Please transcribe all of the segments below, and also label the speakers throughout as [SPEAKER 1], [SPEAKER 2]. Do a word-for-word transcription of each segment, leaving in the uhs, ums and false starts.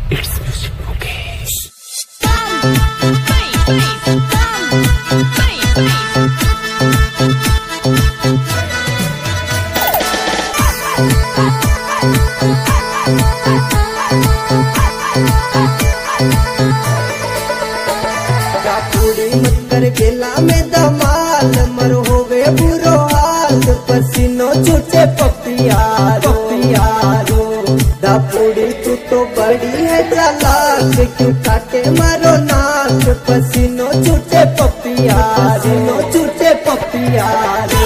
[SPEAKER 1] It's music Mukesh.
[SPEAKER 2] पूरी मकर गेला में दमाल मर होवे बुरो हाल पसीनो छूटे पपियारो पपियारो दापूड़ी तू तो बड़ी है चालाक क्यों काटे मारो नाक पसीनो छूटे पपियारो छूटे पपियारो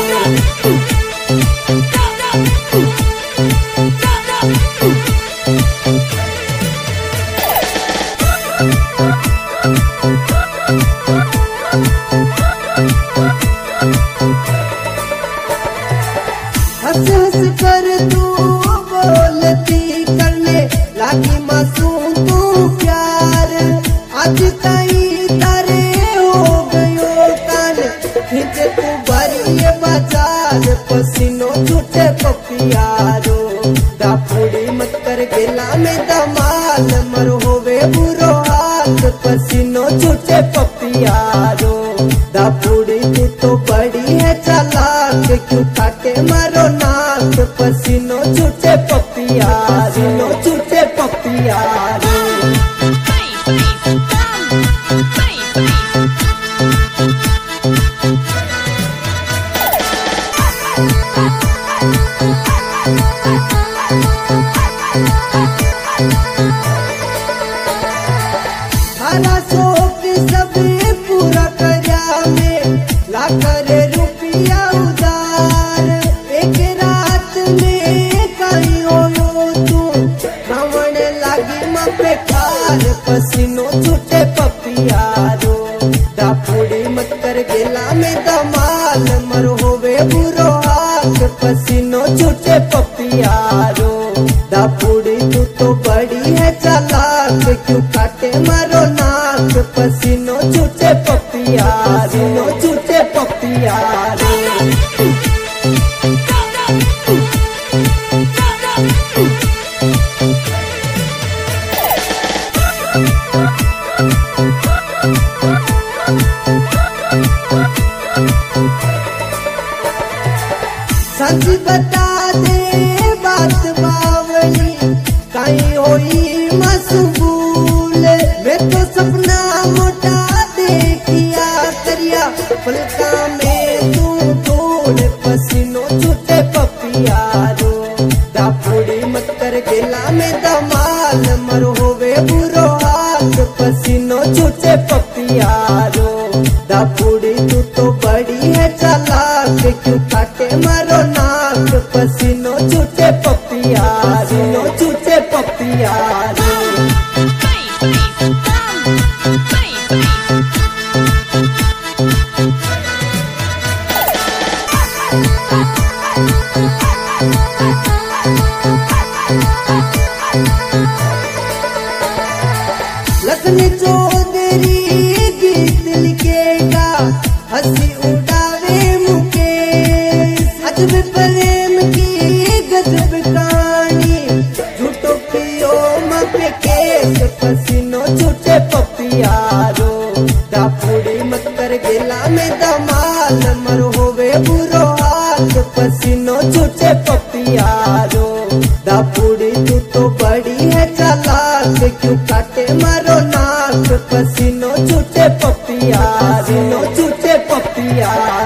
[SPEAKER 2] हंस हंस कर तू बोलती करने लागी मासूम तू प्यार आज कई तारे हो गयो कान खींचे तू भरी ये बाजार पसीनो छूटे पपियारो दापूड़ी मत कर गेला में दमाल मर होवे बुरो हाल पसीनो छूटे पपियारो दापूड़ी तू तो बड़ी है चालाक क्यों काटे मारो नाक पसीनो छूटे पपियारो छूटे पपियारो थारा शौक सब पूरा करया में ला करे रुपया उधार एक रात में कहीं हो तू रावण लागी मपे खार पसीनो छूटे पपियारो दापूड़ी मत कर गेला में दमाल मर होवे बुरो हाल पसीनो छूटे पपियारो दापूड़ी तू तो बड़ी है चालाक क्यों काटे मारो नाक पसीनो छूटे पपियारो छूटे पपियारो सच बता दे बात बावली कहीं होई मशगूल मैं तो सपना मोटा देखिया करिया पलका में तू ढूंढ पसीनो छूटे पपियारो दापूड़ी मत कर गेला में दमाल मर होवे बुरो हाल पसीनो छूटे पपियारो दापूड़ी तू तो बड़ी है चालाक क्यों काटे मारो नाक पसीनो छूटे पपियारो छूटे पपियारो लखन चौधरी गीत लिखेगा हंसी उड़ावे मुकेश अजब प्रेम की गजब कहानी झूठो पियो मपे केस पसीनो छूटे पपियारो दापूड़ी मत कर गेला में दमाल मर होवे बुरो हाल पसीनो छूटे पपियारो दापूड़ी तू तो बड़ी है चालाक क्यों काटे मारो नाक पसीनो छूटे पपियारो छूटे पपियारो